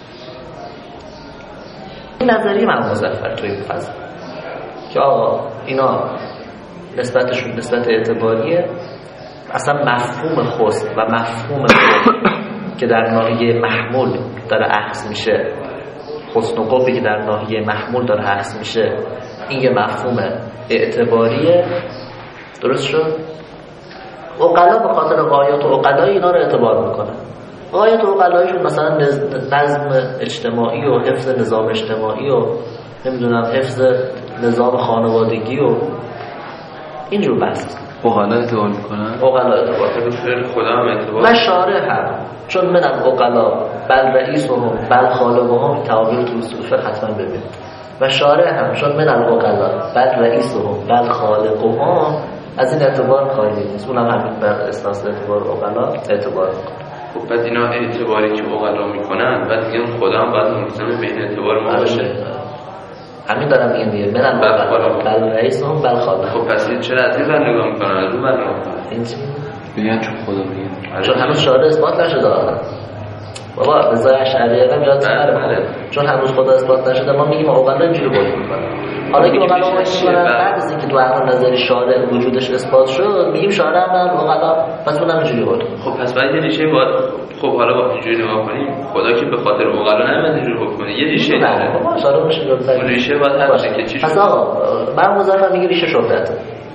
این نظریه من مظفر توی این فضل که آقا اینا نسبتشون نسبت اعتباریه، اصلا مفهوم خست و مفهوم که در ناحیه محمول داره اخذ میشه، حسن و قبی که در ناحیه محمول داره اخذ میشه، این یه مفهوم اعتباریه. درست شد؟ عقلا به خاطر غایات و عقلای اینا رو اعتبار میکنن. غایات و عقلایشون مثلا نظم اجتماعی و حفظ نظام اجتماعی و نمیدونم حفظ نظام خانوادگی و اینجور بحث. عقلا اعتبار میکنن؟ عقلا اعتبار میکنن. خدا هم اعتبار و شارع هم چون منم عقلا بل رئیسهم بل خالقهم تعابیر تو اصول حتما ببین. و شارع هم چون منم عقلا بل رئیسهم بل خالقهم از این اعتبار خالی نیست، اونم همین بر اساس اعتبار عقلا اعتبار میکنه. خب بعد اینا اعتباری که عقلا میکنن بعد دیگه خدا هم باید ملزم بین اعتبار ما باشه. همین دارم میگم دیگه منم بل رئیسهم بل خالقهم. خب پس این چرا از این ور نگاه میکنن از اون ور نگاه میکنن؟ این چی؟ بگن چون خدا میگن چون هنوز شارع اثبات نشده آقا. بابا رضا اشعری هم یاد نره چون هنوز خدا اثبات نشده ما میگیم عقلا اینجوری بود میکنن. حالا که عقلا میکنن بعد از اینکه دو عقل نظری شارع وجودش اثبات شد میگیم شارع هم عقلا پس اونم اینجوری بود. خب پس باید یه ریشه باید خب حالا با اینجوری نگاه کنیم خدا که به خاطر عقلا نمیاد اینجوری حکم کنه یه ریشه داره. بابا شارع میشه اون ریشه باید هر باشه که چی شد. پس آقا من مظفر میگه ریشه شهرت.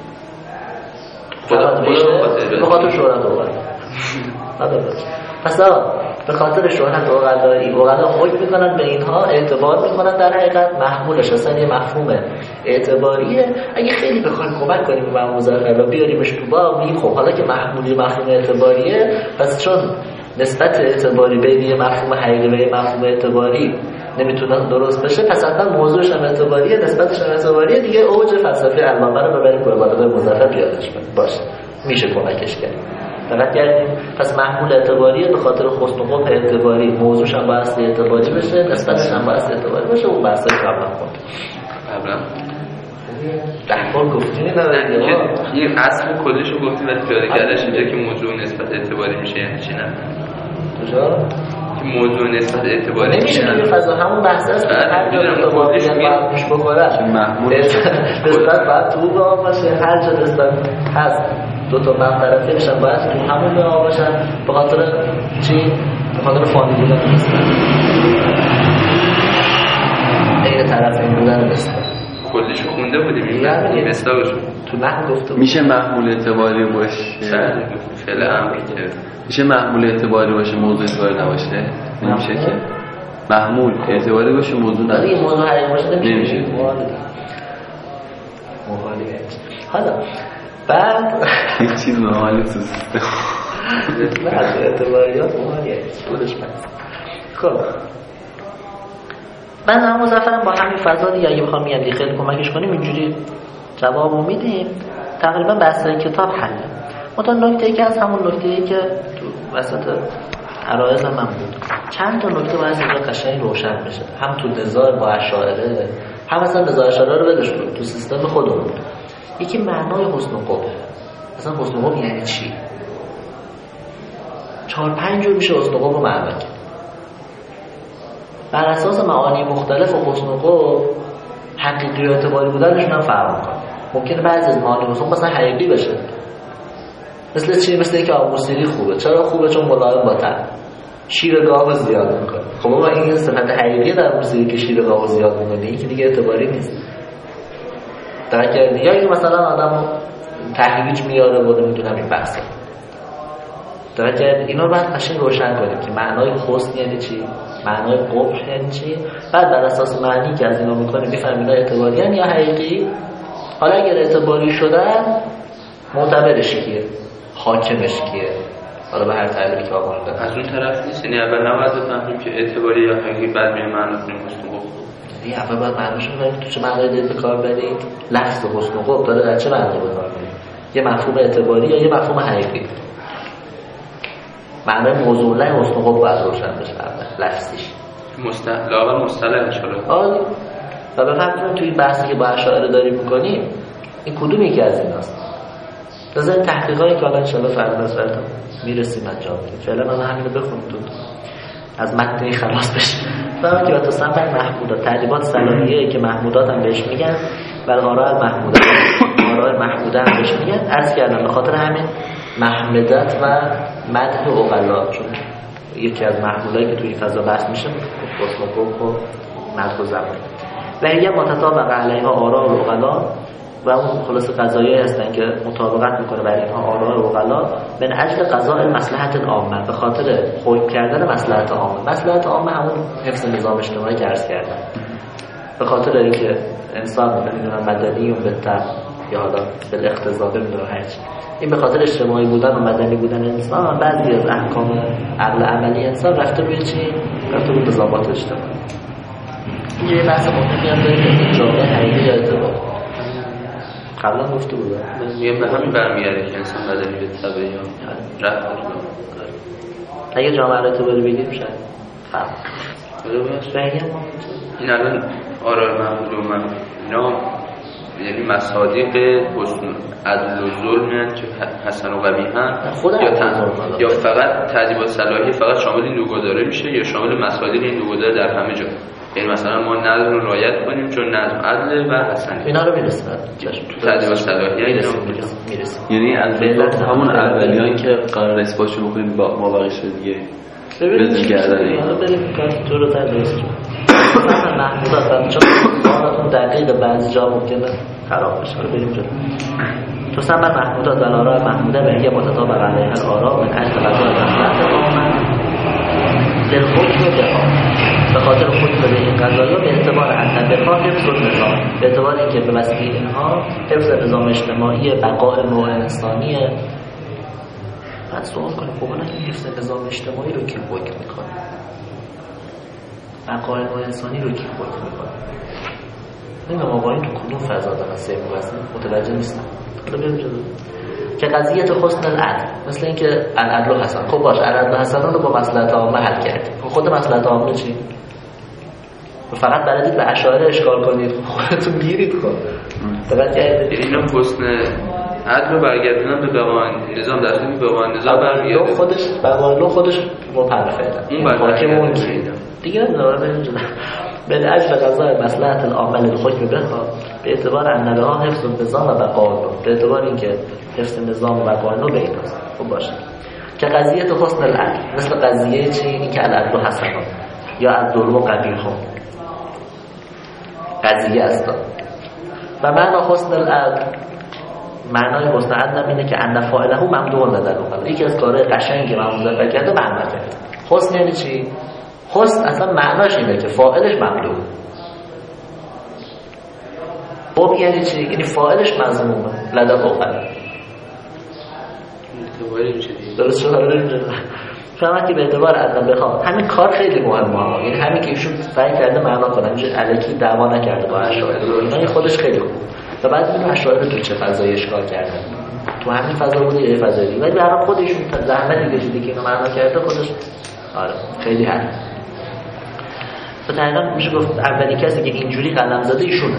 خدا به خاطر شهرت عقلا. پس به خاطر شهرت عقلایی عقلا حکم میکنن به اینها، اعتبار میکنن، در حقیقت محمولش اصلا یه مفهوم اعتباریه. اگه خیلی بخوایم کمک کنیم به مظفر و بیاریمش تو باب میگیم خب حالا که محمولی مفهوم اعتباریه پس چون نسبت اعتباری بین یه مفهوم حقیقی و یه مفهوم اعتباری نمیتونه درست بشه پس حتما موضوعش هم اعتباریه، نسبتش هم اعتباریه دیگه. اوج فلسفه علامه رو ببریم به بالای مظفر بیادش کنیم باشه میشه کمکش کرد. فقط کردیم پس محمول اعتباریه به خاطر حسن و قبح اعتباری، موضوعش هم باید اعتباری بشه، نسبتش هم باید اعتباری بشه. اون بحثای کاملا خود قبلا دهبار گفتیم این اصل کلیشو گفتیم ولی پیاده کردش اینجا که موضوع نسبت اعتباری میشه یعنی چی نه کجا؟ که موضوع نسبت اعتباری نمیشه دیگه فضا همون بحث است که هر جا اعتباریت باید پیش بکنه نسبت باید تو با باشه، هر جا نسبت هست دو تا من طرفی میشن باید تو همون نوع باشن به خاطر چی؟ به خاطر فامی بودن نیستن این طرف این بودن نیستن. کلیشو خونده بودیم این مثلاقشو تو نحن گفته بود میشه محمول اعتباری باشه فعل امری که میشه محمول اعتباری باشه موضوع اعتباری نباشه نمیشه که محمول اعتباری باشه موضوع نباشه این موضوع حقیقی باشه نمیشه محالیه. حالا بعد یک چیز محالی تو سیستم بعد اعتباریات محالیه بودش بس. خب من هم مظفرم با همین فضا دیگه اگه بخوام میگم خیلی کمکش کنیم اینجوری جوابو میدیم، تقریبا بحثای کتاب حله. مثلا نکته ای که از همون نکته ای که تو وسط عرایض من بود، چند تا نکته باید اینجا قشنگ روشن بشه، هم تو نزاع با اشاعره، هم اصلا نزاع اشاعره رو بدش بود تو سیستم خودمون. یکی معنای حسن و قبح، اصلا حسن و قبح یعنی چی؟ 4-5 جور میشه حسن و قبح رو معنی کرد. بر اساس معانی مختلف و حسن و قبح حقیقی و اعتباری بودنشون هم فرق میکنه. ممکنه بعضی از معانی حسن مثلا حقیقی بشه، مثل چی؟ مثل اینکه آب موسیقی خوبه. چرا خوبه؟ چون ملایم با تن شیر گاو زیاد میکنه. خب ما این صفت حقیقی در موسیقی که شیر گاو زیاد میکنه، این که دیگه اعتباری نیست. درک کردی؟ یا اینکه مثلا آدم تهییج میاره و نمیدونم این بحثه. درک کردی؟ اینا باید قشنگ روشن کنیم که معنای حسن یعنی چی، معنای قبح یعنی چی. بعد بر اساس معنی که از اینا میکنیم میفهمیم اینا اعتباری یا حقیقی. حالا اگر اعتباری شدن معتبرش کیه، حاکمش کیه، حالا به هر تعبیری که آقا میگه. از اون طرف نیست، یعنی اول نباید بفهمیم که اعتباری یا حقیقی، بعد میایم معنا کنیم حسن و قبح. دیگه اول باید معناش رو ببینید تو چه معنایی دارید به کار برید. لفظ حسن و قبح داره در چه معنایی به کار برید؟ یه مفهوم اعتباری یا یه مفهوم حقیقی؟ معنای موضوع له حسن و قبح باید روشن بشه اول لفظیش. لااقل مصطلح ان شاء الله. آره. و بفهمید توی بحثی که با اشاعره داریم می‌کنیم این کدوم یکی از ایناست. لازم تحقیقاتی که حالا ان شاء الله فردا نظرتون میرسیم انجام بدیم. فعلا من همینو بخونید تو از متن خلاص بشه. فهمید که تو سمت محمودات تعریبات صلاحیه که محمودات هم بهش میگن و آراء محمودات آراء محموده هم بهش میگن. عرض کردم به خاطر همین محمدت و مدح عقلا، چون یکی از محمولایی که توی این فضا بحث میشه حسن و قبح و مدح و ذم. و هی متطابق علیها آراء العقلا، و اون خلاص قضایی هستن که مطابقت میکنه برای اینها آراء عقلا من اجل قضاء مصلحت العامه، به خاطر حکم کردن مصلحت عامه. مصلحت عامه همون حفظ نظام اجتماعی که عرض کردم، به خاطر اینکه انسان نمیدونم مدنی و بهتر یا حالا بالاقتضا نمیدونم هرچی، این به خاطر اجتماعی بودن و مدنی بودن انسان بعضی از احکام عقل عملی انسان رفته روی چی؟ رفته روی نظامات اجتماعی. اینجا یه بحث مهمی هم داریم که جامعه حقیقی یا اعتبار قبلا گفته بودم میگم به همین برمیگرده که انسان مدنی به طبعه یا رفت اگه جامعه رو اعتباری بگیریم شاید فرق این الان آراء محمود و من اینا یعنی مصادیق حسن عدل و ظلم که حسن و قبیحن یا فقط تعدیبات صلاحی فقط شامل این دو گزاره میشه یا شامل مصادیق این دو گزاره در همه جا؟ یعنی مثلا ما نظم رو رعایت کنیم چون نظم عدل و حسن اینا رو میرسیم تو تعدیبات صلاحی میرسیم. یعنی از همون اولیان که قرار اثباتشو بکنیم با ما بقیش دیگه بزن گردن حالا بریم تو رو تدریس کنیم. مثلا محمودات هم چون سوالاتون دقیق بعضی جا ممکنه خراب بشه. حالا بریم جلو. تو سمت محمودات و آراء محموده به یه متطابق علیها الآراء من اجل قضاء مصلحت العامه للحکم بها، به خاطر حکم به این قضایا به اعتبار ان بها حفظ النظام، به اعتبار اینکه به واسطه اینها حفظ نظام اجتماعی، بقاء نوع انسانیه. بعد سوال کنیم خب این حفظ نظام اجتماعی رو کی حکم میکنه؟ بقاء نوع انسانی رو کی حکم میکنه؟ نمیدونم آقا این تو کدوم فضا دارن سیر می‌بسن متوجه نیستم. حالا بریم جلو. که قضیه حسن العدل، مثل اینکه العدل حسن، خب باشه العدل حسن رو با مصلحت عامه حل کردیم. خود مصلحت عامه چی؟ فقط بلدید به اشاعره اشکال کنید، خودتون گیرید. خب فقط اینا حسن عدل رو برگردونن به بقای نظام، در صورتی که بقای نظام برمیگرده خودش بقای خودش مپرفه اون حاکمون دیگه نداره. بریم جلو. به اجل قضاء مصلحت العامه للحکم بها به اعتبار ان لها حفظ النظام و بقاء، به اعتبار اینکه حفظ نظام و بقاء به ایناست. خب باشه که قضیه حسن العدل، مثل قضیه چی؟ این که العدل حسن یا العدل قبیح قضیه است. و معنی حسن العدل، معنای حسن العدل اینه که ان فاعله ممدوح لدى العقلاء، یکی از کارهای قشنگی که ممدوح کرده معنی کرد. حسن یعنی چی؟ حسن اصلا معناش اینه که فاعلش ممدوح. قبح یعنی چی؟ یعنی فاعلش مذمومه لدى العقلاء. درست شد؟ شما وقتی به اعتبار عدم بخوام همین کار خیلی مهمه، یعنی همین که ایشون سعی کرده معنا کنه، اینجوری الکی دعوا نکرده با اشاعره و اینا، خودش خیلی خوب. و بعد اینو اشاعره تو چه فضایی اشکال کردن، تو همین فضا بود یا فضای دیگه، ولی برای خودشون زحمت کشیده که اینو معنا کرده خودش. آره خیلی حل. مثلا میشه گفت اولین کسی که اینجوری قلم زده ایشونه.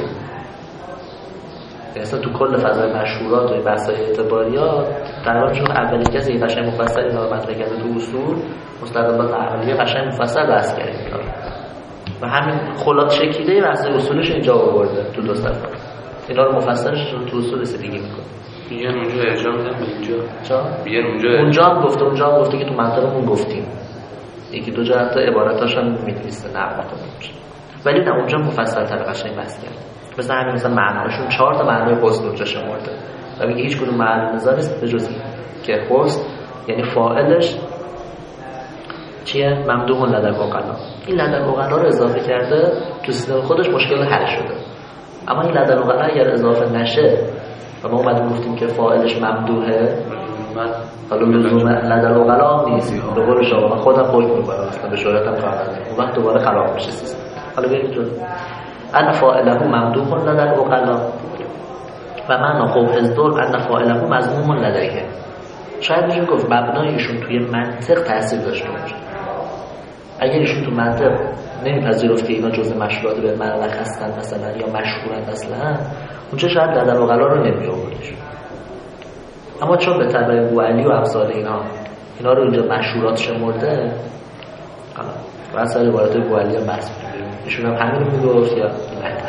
اصلا تو کل فضای مشهورات و بحث‌های اعتباریات قرار شد اولین کسی که قشنگ مفصل اینا رو مطرح کرده تو اصول مستدلات عقلیه قشنگ مفصل بحث کرده و همین خلاصه شکلیه بحث اصولش اینجا آورده تو دو صفحه. اینا رو مفصلش تو اصول استدیگی میکنه. میگن اونجا ارجاع میدن به اینجا. چا؟ میگن اونجا هم گفته که تو منطقمون گفتیم. یکی دو جا حتی عباراتاش هم می‌نویسه نقل میشه. ولی نه اونجا مفصل تر قشنگ بحث کرده. مثلا معناشون 4 تا معنای حسن اونجا شمرده و میگه هیچ کدوم معنی نظر نیست به جز این که حسن یعنی فاعلش چیه؟ ممدوح لدن عقلا. این لدن عقلا رو اضافه کرده تو سیستم خودش مشکل حل شده. اما این لدن عقلا اگر اضافه نشه و ما اومدیم گفتیم که فاعلش ممدوحه، حالا لزوم لدن عقلا نیست. به قول شما من خودم حکم می‌کنم اصلا به شهرتم کار ندارم. اون وقت دوباره خراب میشه سیستم. حالا بریم جلو. ان فاعله ممدوح لدى العقلاء و معنی قبح الظلم ان فاعله مذموم لدیه. شاید میشه گفت مبنای ایشون توی منطق تاثیر داشته باشه. اگر ایشون تو منطق نمیپذیرفت که اینا جزء مشروعات به معنی هستن مثلا یا مشهورن اصلا، اونجا شاید لدى العقلاء رو نمی آوردش. اما چون به تبع بوعلی و امثال اینا رو اینجا مشهورات شمرده، و اصلا عبارت بوعلی هم بحث می‌کنه. ایشون هم همین رو میگفت یا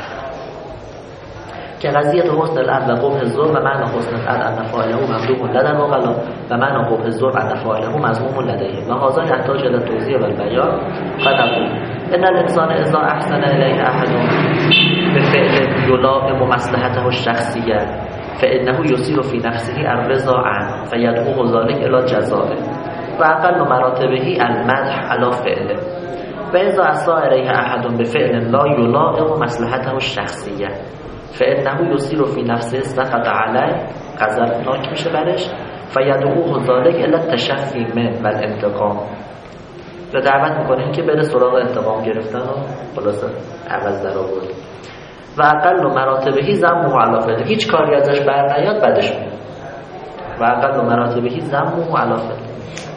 که قضیه حسن العدل و قبح الظلم و معنی حسن العدل ان فاعله ممدوح لدى العقلاء و معنی قبح الظلم ان فاعله مذموم لدیه و هذا يحتاج الى التوضیح و البیان. قد اقول ان الانسان اذا احسن الیه احد بفعل یلائم مصلحته الشخصیه فانه يصير في نفسه الرضا عنه فيدعو ذلك الى جزائه و اقل مراتبه المدح على فعله و اذا اساء الیه احد بفعل لا یلائم مصلحته الشخصیه فانه يصير في نفسه سخط علیه، غضبناک میشه برش، فیدعوه ذلك الی التشفی من و الانتقام، و دعوت میکنه که بره سراغ انتقام گرفتن و خلاصه عوض در آورد. و اقل مراتبه ذمه علی فعله، هیچ کاری ازش بر نیاد بدش میاد. و اقل مراتبه ذمه علی فعله.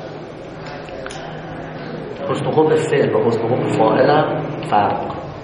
حسن خوب فعل و حسن خوب فاعل هم فرق.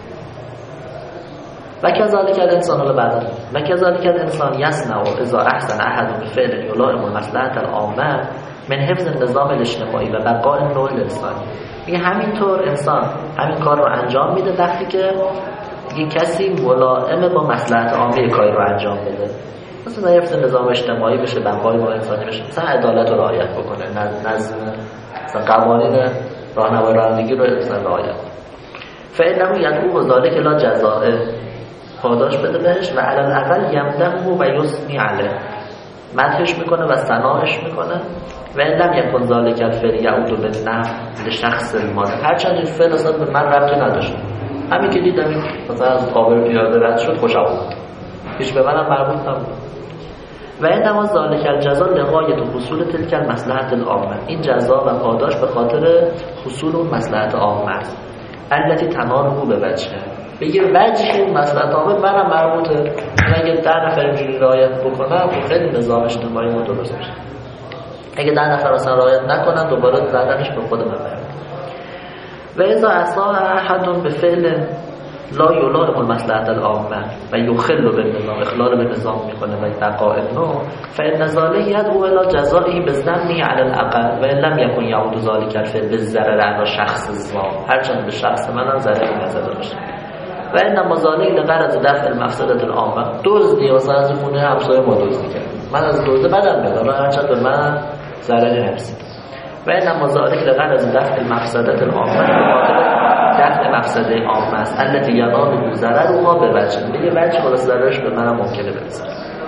و كذلك الانسان بعد و كذلك الانسان يصنع اذا احسن احد بفعل يلائم المصلحه العامه من حفظ النظام الاجتماعی و بقاء النوع الانسانی. میگه همینطور انسان همین کار رو انجام میده وقتی که یه کسی ملائم با مصلحت عامه کاری رو انجام بده، مثلا حفظ نظام اجتماعی بشه، بقای با انسانی بشه، مثلا عدالت رو رعایت بکنه، نظم مثلا قوانین راهنمای رانندگی رو مثلا رعایت کنه. فإنه يدعو ذلك لا جزاء، پاداش بده بهش و علی الاقل یمدحه و یثنی علیه، مدحش میکنه و ثناش میکنه. و لم یکن ذلک الفعل یعود بالنفع لشخص الماضی، هرچند این فعل اصلا به من ربطی نداشت، همین که دیدم این مثلا از قابل پیاده رد شد خوشم اومد، هیچ به منم مربوط نبود. و انما ذلک الجزاء لغایت حصول تلک المصلحه العامه، این جزا و پاداش به خاطر حصول اون مصلحت عامه است التي تناله به وجهه، بگیر وجه اون مصلحت عامه منم مربوطه. اگه 10 نفر اینجوری رعایت بکنن خیلی نظام اجتماعی ما درست میشه. اگه 10 نفر اصلا رعایت نکنن دوباره زدنش به خود من برمیاد. و اذا اساء احد بفعل لا یلائم المصلحه العامه و یخل بالنظام، اخلال به نظام میکنه و بقاء النوع، فان ذلك يدعو الى جزائه بالذم على الاقل و ان لم يكن يعود ذلك الفعل بالضرر على شخص الظالم، هرچند به شخص منم ضرری نزده باشه. و انما ذلك لغرض دفع المفسده العامه، دزدی واسه از خونه همسایه ما دزدی کرد، من از دزد بدم میاد، هرچند به من ضرری نرسید. و انما ذلك لغرض دفع المفسده العامه، دفع مفسده عامه است التي ينال ضررها به وجه، میگه وجه خلاص ضررش به منم ممکنه برسه.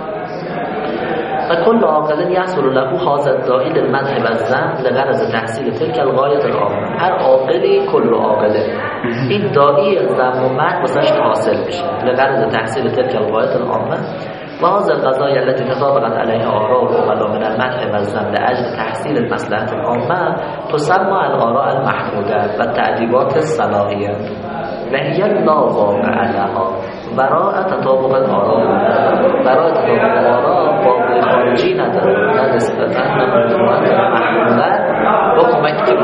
و کل عاقل یحصل له هذا الداعی للمدح و الذم لغرض تحصیل تلك الغایه العامه، هر عاقلی کل عاقله این داعی ذم و مدح واسش حاصل میشه لغرض تحصیل تلك الغایه العامه و هذه القضايا التي تطابقت عليها آراء العقلاء من المدح والذم لأجل تحصيل المصلحة العامة تسمى الآراء المحمودة والتأديبات الصلاحية وهي لا واقع لها براء تطابق الآراء قابل خارجی نداره نه نسبتاً به موضوعات محمودة با کمک که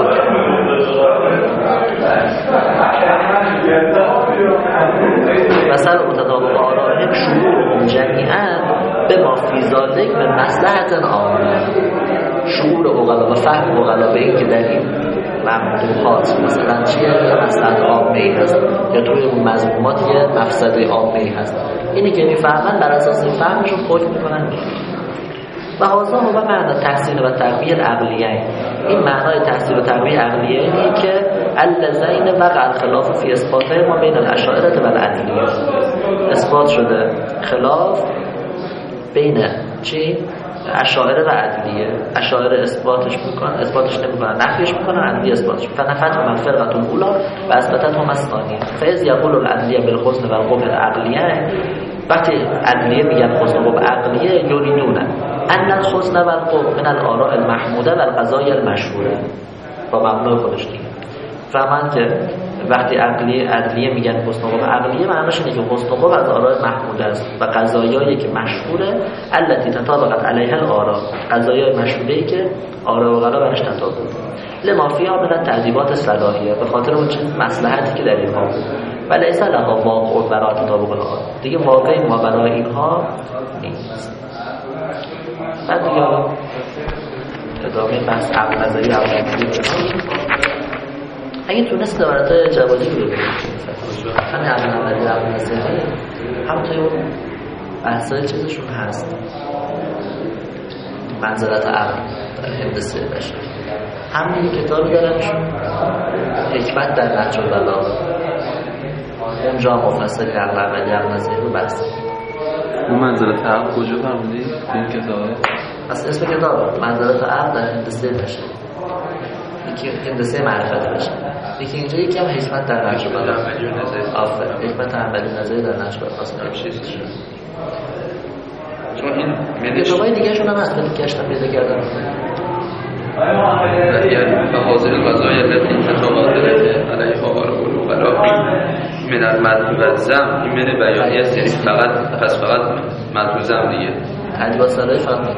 مثلا متطابق آرائهم شعورهم جمیعاً به ما فی ذالک به مصلحت عامه. شعور عقلا و فهم عقلا به این که در این ممنوعات مثلا چیه یا مصلحت عامه‌ای هست یا توی اون مضمومات یه مفسده عامه‌ای هست، اینی که میفهمن بر اساس فهمشون حکم میکنن. و هذا هو معنی تحسین و تقویه عقلیه. این معنای تحسین و تقویه عقلیه اینه که اللذین وقع الخلاف فی اثباته ما بین الاشاعره و العدلیه. اثبات شده خلاف بین چی؟ اشاعره و عدلیه. اشاعره اثباتش نمیکنن، نفیش میکنن، عدلیه اثباتش میکنن. فنفتهم الفرقه الاولى و اثبتتهم الثانیه. فاذ یقول العدلیه بالحسن و القبح العقلیه، وقتی عدلیه میگن حسن و قبح عقلیه یریدون ان الحسن و القبح من الاراء المحموده و القضايا المشهوره. با مبنای خودش دیگه فهمن که وقتی عدلیه میگن حسن و قبح عقلیه، معنیش اینه که حسن و قبح از آراء محموده است و قضایایی که مشهوره التي تطابقت علیها الاراء، قضایای مشهوره‌ای که آراء و غلا برش تطابق لما فيها من التعذيبات الصلاحیه، به خاطر اون چیز مصلحتی که در اینها بود. ولی ایسا لها واقع برای تطابق الاراء، دیگه واقعی ما برای اینها نیست. بعد دیگه ادامه بحث عقل نظری عقل نظری اگه تونست عبارت جوادی رو بگید همین عقل نظری عقل نظری هم توی اون بحثای چیزشون هست، منزلت عقل در هندسه بشر. همین کتابی دارنشون حکمت در نهج البلاغه، اونجا مفصلی عقل اولی عقل نظری رو بحث. اون منزلت عقل کجا فرمودی؟ این کتابه؟ از اسم کتاب منزلت عقل در هندسه بشر، یکی هندسه معرفت بشر، یکی اینجا یکی هم حکمت در نهج البلاغه. آفرین، حکمت عملی نظری در نهج البلاغه. چون این کتابای دیگه شون هم هست، ولی گشتم پیدا کردم. یعنی به حاضر القضايا التي تتواتر علیها آراء العقلاء من المدح و الذم، این من بیانیه است، یعنی فقط مدح و ذم دیگه. حدیث سالای فقط مدح.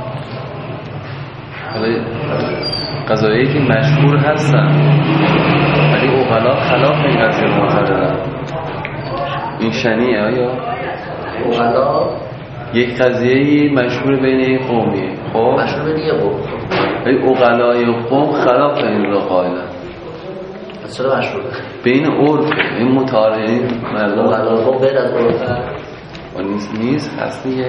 قضایایی که مشهور هستن ولی عقلا خلاف این قضیه معتقدن. این شنیه آیا؟ عقلا یک قضیه مشهور بین این قومیه، خب مشهور دیگه قوم، ولی عقلای قوم خلاف این را قائلن. چرا مشهور؟ بین عرف این متعارفین مردم عقلای قوم غیر از عرف و نیست هست دیگه.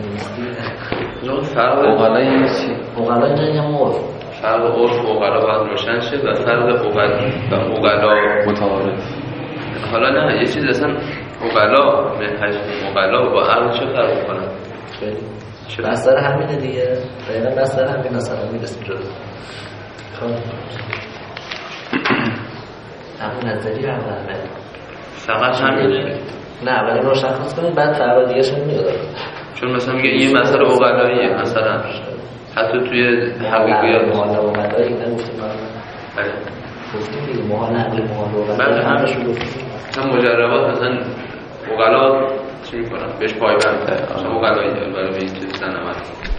عقلای این چی؟ عقلای اینجا هم عرف. فرق عرف و عقلا باید روشن شه و فرق عقلا متعارف. حالا نه یه چیز اصلا عقلا با عقل چه فرق میکنن؟ بستر همینه دیگه، دقیقا بستر همین مثلا میرسیم جلو. همین نظری هم همین فقط همینه؟ نه ولی رو شخص کنید بعد فرق دیگه شون میاد. چون مثلا میگه این مسئله عقلاییه، مثلا حتی توی حقیقیات محال عقلایی نگفتیم من گفتیم دیگه محال عقل محال عقلایی همشون گفتیم. هم مجربات مثلا عقلا چی میکنن؟ بهش پایبنده عقلایی ولی به این چیز سنمت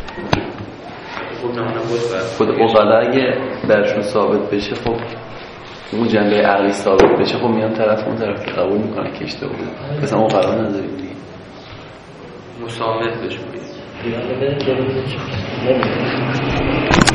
خود عقلا اگه درشون ثابت بشه خب اون جنبه عقلی ثابت بشه خب میان طرف اون طرف قبول میکنن که اشتباه بوده. مثلا عقلا نداریم دیگه مسامح بهش بگید.